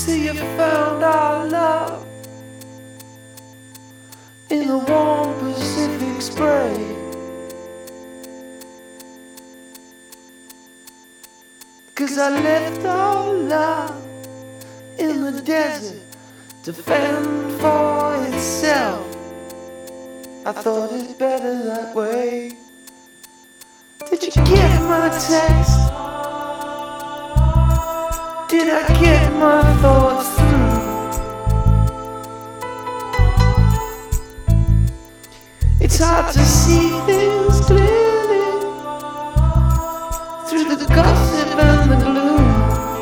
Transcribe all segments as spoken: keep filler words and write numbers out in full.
See, you found our love in the warm Pacific spray. Cause I left our love in the desert to fend for itself. I thought it's better that way. Did you get my text? Did I get my thoughts through? It's hard to see things clearly through the gossip and the gloom.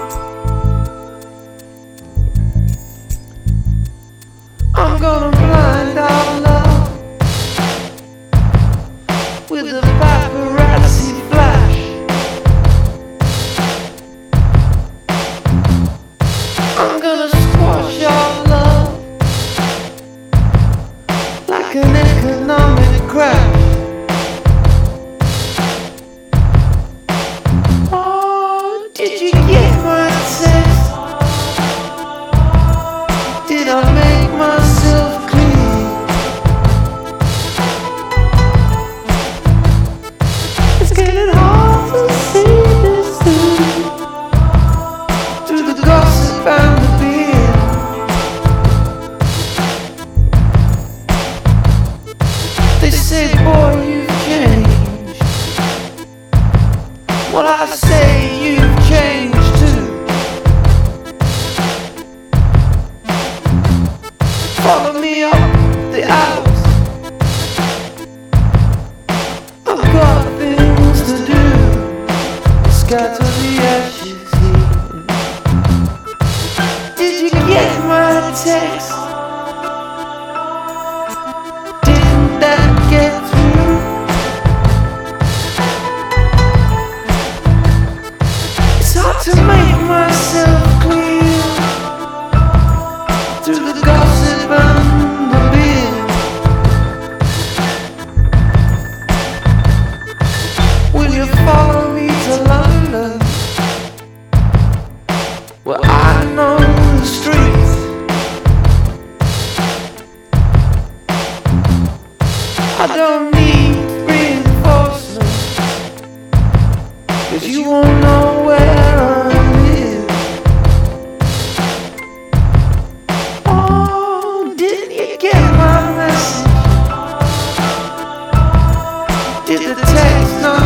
I'm gonna blind our love with a paparazzi flash. I'm gonna squash our love like an economic crash. Oh, did you get my text? Did I make myself clear? It's getting hard to see this through, through the gossip and the beer. They say, boy, you've changed. Well, I say you've changed too. Follow me up the aisles. I've got things to do. Scatter the ashes here. Did you get my text? Didn't that get through? It's hard to make myself clear through the gossip and the beer. Will you follow me to London, where I know the streets? I don't need reinforcements, cause you won't know where I live. Oh, didn't you get my message? Did the text not